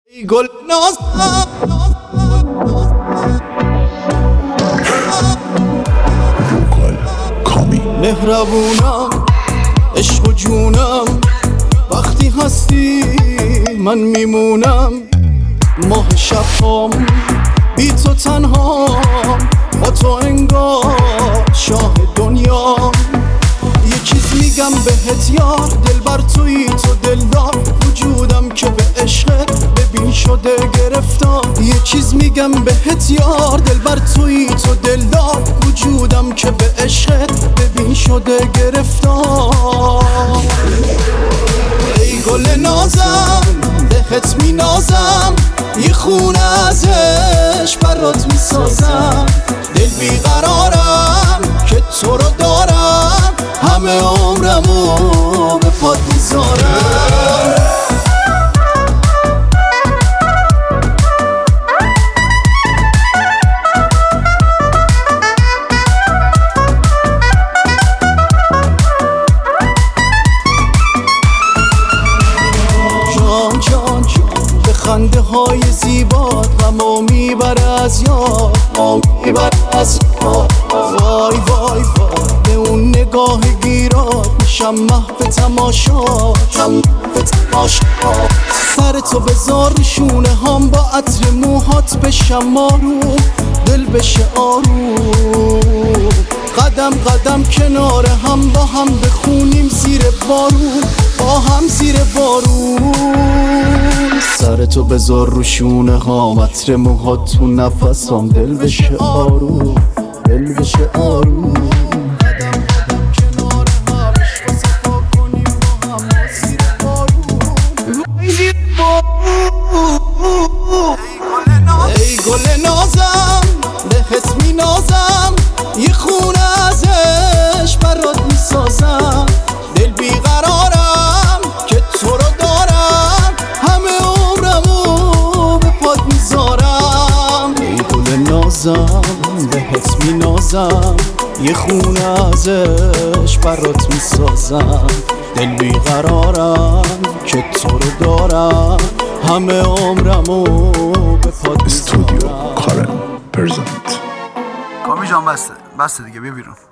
ای گل نازم مهربونم عشق و جونم وقتی هستی من میمونم ماه شبام بی تو تنها با تو انگار شاه دنیا یه چیز میگم بهت یار دل بر تویی تو دلدار وجودم که به عشقت ببین شده گرفتار یه چیز میگم بهت یار دل بر تویی تو دلدار وجودم که به عشقت ببین شده گرفتار ای گل نازم بهت مینازم یه خونه ازش برات میسازم دل بیقرارم که تو رو دارم همه عمرمو به پات میذارم جان جان جان به خنده های زیبات غمو میبره از یاد وای وای وای به اون نگاه گیرات میشم محو تماشا سر تو بذار شونه هم با عطر موهات بشم ماروم دل بشه آروم قدم قدم کنار هم با هم بخونیم زیر بارون با هم زیر بارون سر تو بذار رو شونه ها عطر موهات تو نفس هم دل بشه آروم دل بشه آروم قدم قدم کنار هم عشق و صفا کنیم با هم زیر بارون ای گل نازم بهت مینازم یه خونه ازش برات میسازم دل بیقرارم که تو رو دارم همه عمرمو به پات میذارم ای گل نازم بهت مینازم یه خونه ازش برات میسازم دل بیقرارم که تو رو دارم همه عمرمو به پات میذارم استودیو کارن پرزنت کامی جان بسته دیگه بیا بیرون.